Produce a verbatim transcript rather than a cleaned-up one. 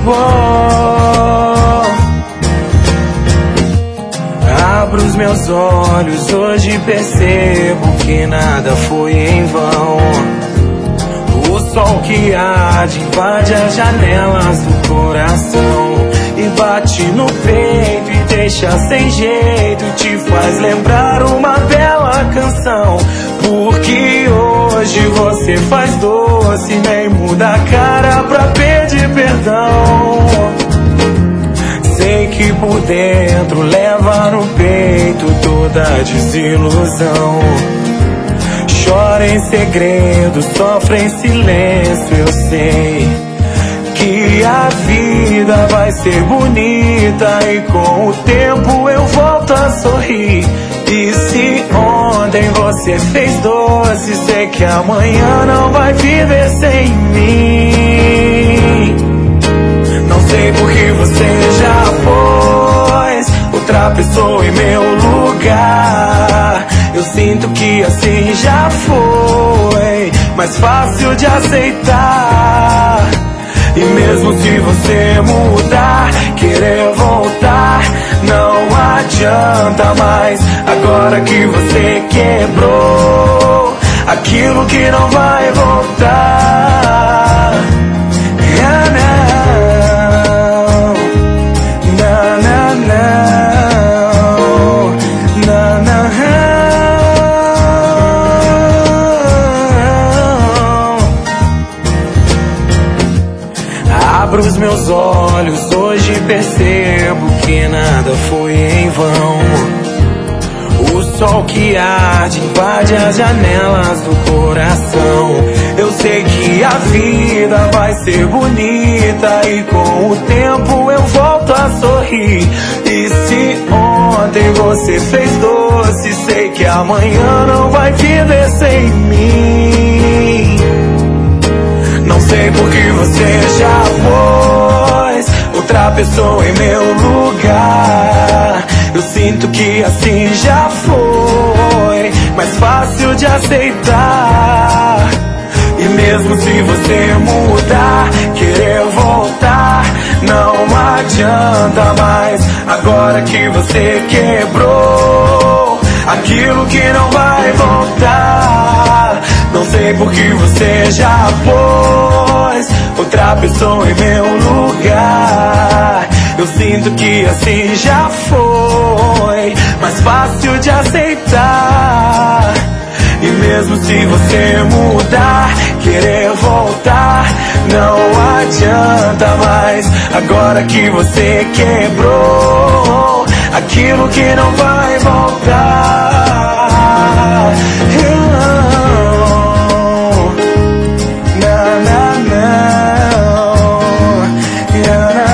Abro os meus olhos, hoje percebo que nada foi em vão. O sol que arde invade as janelas do coração e bate no peito e deixa sem jeito, te faz lembrar uma bela canção. Porque hoje você faz doce, nem muda a cara pra pedir perdão. Sei que por dentro leva no peito toda a desilusão. Chora em segredo, sofre em silêncio, eu sei que a vida vai ser bonita e com o tempo eu volto a sorrir. E se ontem você fez doce, sei que amanhã não vai viver sem mim. Não sei por que você já pôs outra pessoa em meu lugar. Eu sinto que assim já foi mais fácil de aceitar. E mesmo se você mudar, querer voltar, não adianta mais. Agora que você quebrou aquilo que não vai voltar. Yeah, não, não, não, não, não, não. Abro os meus olhos, hoje percebo que nada foi em vão. O sol que arde invade as janelas do coração. Eu sei que a vida vai ser bonita e com o tempo eu volto a sorrir. E se ontem você fez doce, sei que amanhã não vai viver sem mim. Não sei por que você já pôs outra pessoa em meu lugar. Eu sinto que assim já foi mais fácil de aceitar. E mesmo se você mudar, querer voltar, não adianta mais. Agora que você quebrou aquilo que não vai voltar. Não sei por que você já pôs outra pessoa em meu lugar. Eu sinto que assim já foi mais fácil de aceitar. E mesmo se você mudar, querer voltar, não adianta mais. Agora que você quebrou aquilo que não vai voltar. Na, na, na, na, na.